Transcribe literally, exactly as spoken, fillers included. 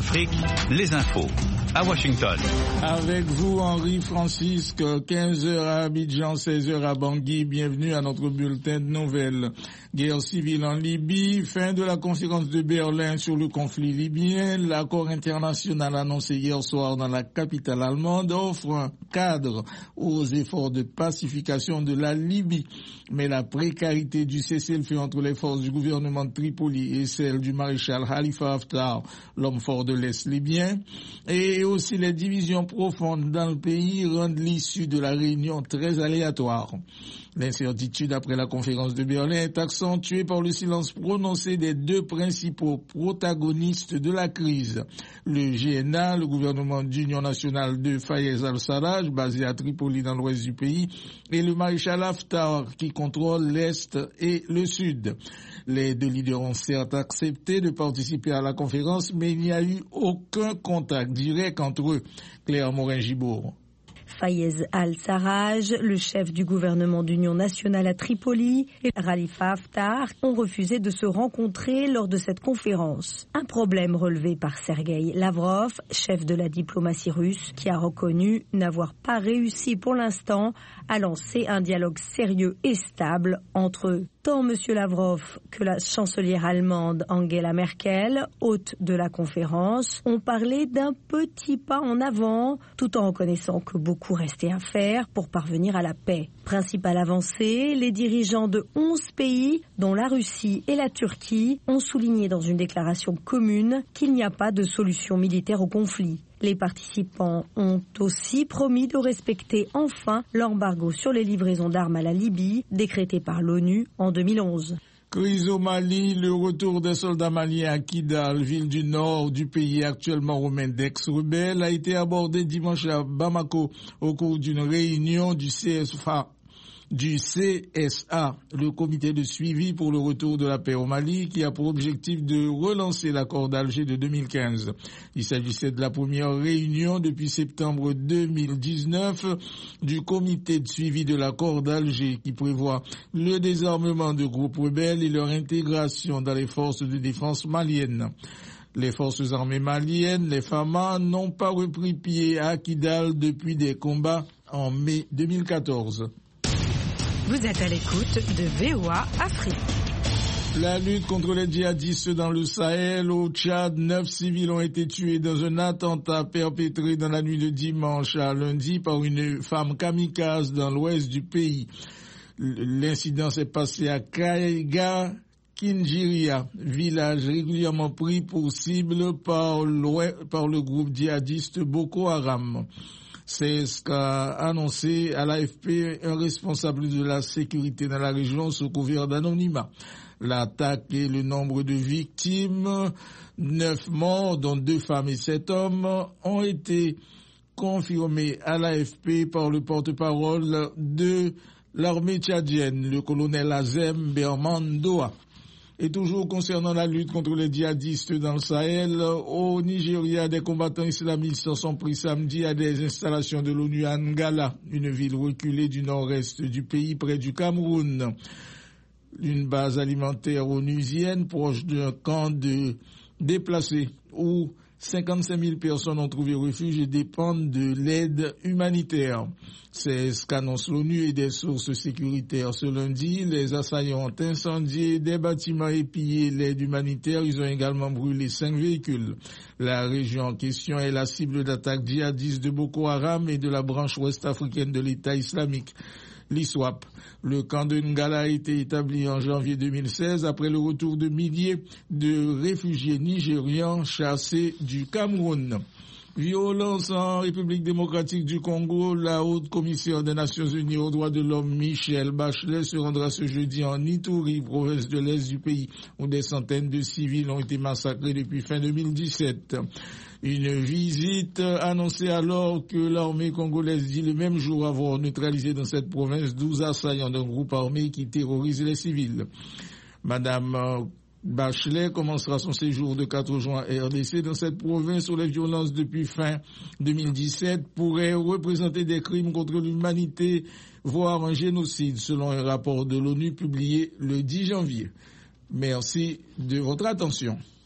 Afrique, les infos. À Washington. Avec vous, Henri Francisque, quinze heures à Abidjan, seize heures à Bangui. Bienvenue à notre bulletin de nouvelles. Guerre civile en Libye, fin de la conférence de Berlin sur le conflit libyen. L'accord international annoncé hier soir dans la capitale allemande offre un cadre aux efforts de pacification de la Libye. Mais la précarité du cessez-le-feu entre les forces du gouvernement de Tripoli et celle du maréchal Khalifa Haftar, l'homme fort de l'Est libyen, et aussi les divisions profondes dans le pays rendent l'issue de la réunion très aléatoire. L'incertitude après la conférence de Berlin est accentuée par le silence prononcé des deux principaux protagonistes de la crise. Le G N A, le gouvernement d'union nationale de Fayez al-Sarraj, basé à Tripoli dans l'ouest du pays, et le maréchal Haftar qui contrôle l'est et le sud. Les deux leaders ont certes accepté de participer à la conférence, mais il n'y a eu aucun contact direct entre eux. Claire Morin-Gibour. Fayez al-Sarraj, le chef du gouvernement d'union nationale à Tripoli, et Khalifa Haftar ont refusé de se rencontrer lors de cette conférence. Un problème relevé par Sergueï Lavrov, chef de la diplomatie russe, qui a reconnu n'avoir pas réussi pour l'instant à lancer un dialogue sérieux et stable entre eux. Tant M. Lavrov que la chancelière allemande Angela Merkel, hôte de la conférence, ont parlé d'un petit pas en avant, tout en reconnaissant que beaucoup restait à faire pour parvenir à la paix. Principale avancée, les dirigeants de onze pays, dont la Russie et la Turquie, ont souligné dans une déclaration commune qu'il n'y a pas de solution militaire au conflit. Les participants ont aussi promis de respecter enfin l'embargo sur les livraisons d'armes à la Libye, décrété par l'ONU en deux mille onze. Crise au Mali, le retour des soldats maliens à Kidal, ville du nord du pays actuellement aux mains d'ex-rebelles, a été abordé dimanche à Bamako au cours d'une réunion du C S F A. Du C S A, le comité de suivi pour le retour de la paix au Mali, qui a pour objectif de relancer l'accord d'Alger de deux mille quinze. Il s'agissait de la première réunion depuis septembre deux mille dix-neuf du comité de suivi de l'accord d'Alger, qui prévoit le désarmement de groupes rebelles et leur intégration dans les forces de défense maliennes. Les forces armées maliennes, les F A M A, n'ont pas repris pied à Kidal depuis des combats en mai deux mille quatorze. Vous êtes à l'écoute de V O A Afrique. La lutte contre les djihadistes dans le Sahel, au Tchad, neuf civils ont été tués dans un attentat perpétré dans la nuit de dimanche à lundi par une femme kamikaze dans l'ouest du pays. L'incident s'est passé à Kaiga, Kinjiria, village régulièrement pris pour cible par, par le groupe djihadiste Boko Haram. C'est ce qu'a annoncé à l'A F P un responsable de la sécurité dans la région sous couvert d'anonymat. L'attaque et le nombre de victimes, neuf morts, dont deux femmes et sept hommes, ont été confirmés à l'A F P par le porte-parole de l'armée tchadienne, le colonel Azem Bermandoa. Et toujours concernant la lutte contre les djihadistes dans le Sahel, au Nigeria, des combattants islamistes sont pris samedi à des installations de l'ONU à Ngala, une ville reculée du nord-est du pays près du Cameroun. Une base alimentaire onusienne proche d'un camp de déplacés où cinquante-cinq mille personnes ont trouvé refuge et dépendent de l'aide humanitaire. C'est ce qu'annonce l'ONU et des sources sécuritaires. Ce lundi, les assaillants ont incendié des bâtiments et pillé l'aide humanitaire. Ils ont également brûlé cinq véhicules. La région en question est la cible d'attaques djihadistes de Boko Haram et de la branche ouest-africaine de l'État islamique, l'I S W A P. Le camp de Ngala a été établi en janvier deux mille seize après le retour de milliers de réfugiés nigérians chassés du Cameroun. Violence en République démocratique du Congo, la haute commissaire des Nations Unies aux droits de l'homme Michelle Bachelet se rendra ce jeudi en Ituri, province de l'Est du pays, où des centaines de civils ont été massacrés depuis fin deux mille dix-sept. Une visite annoncée alors que l'armée congolaise dit le même jour avoir neutralisé dans cette province douze assaillants d'un groupe armé qui terrorise les civils. Madame Bachelet commencera son séjour de quatre juin à R D C dans cette province où les violences depuis fin deux mille dix-sept pourraient représenter des crimes contre l'humanité, voire un génocide, selon un rapport de l'ONU publié le dix janvier. Merci de votre attention.